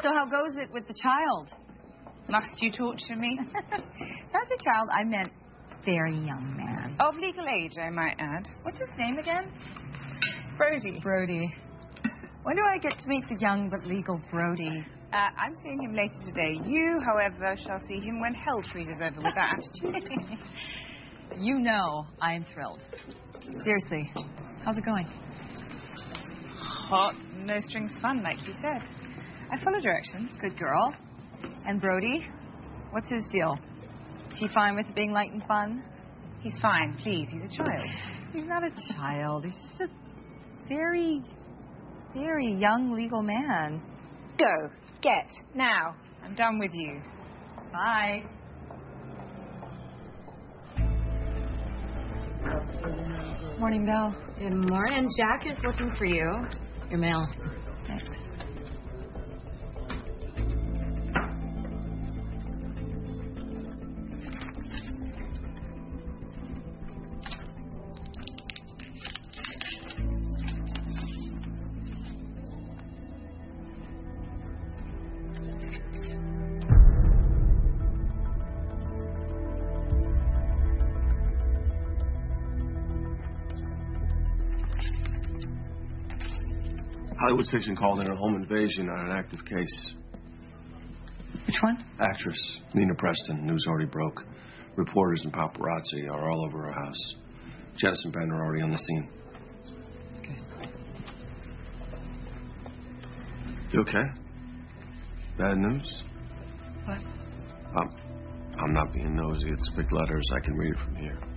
So how goes it with the child? Must you torture me? So as a child, I meant very young man. Of legal age, I might add. What's his name again? Brody. Brody. When do I get to meet the young but legal Brody? I'm seeing him later today. You, however, shall see him when hell freezes over with that attitude. You know I'm thrilled. Seriously, how's it going? Hot, no strings fun, like you said. I follow directions. Good girl. And Brody? What's his deal? Is he fine with being light and fun? He's fine, please. He's a child. He's not a child. He's just a very, very young legal man. Go. Get. Now. I'm done with you. Bye. Morning, Belle. Good morning. Jack is looking for you. Your mail. Thanks. Hollywood Section called in a home invasion on an active case. Which one? Actress Nina Preston. News already broke. Reporters and paparazzi are all over her house. Janice and Ben are already on the scene. Okay. You okay? Bad news? What? I'm not being nosy. It's big letters. I can read it from here.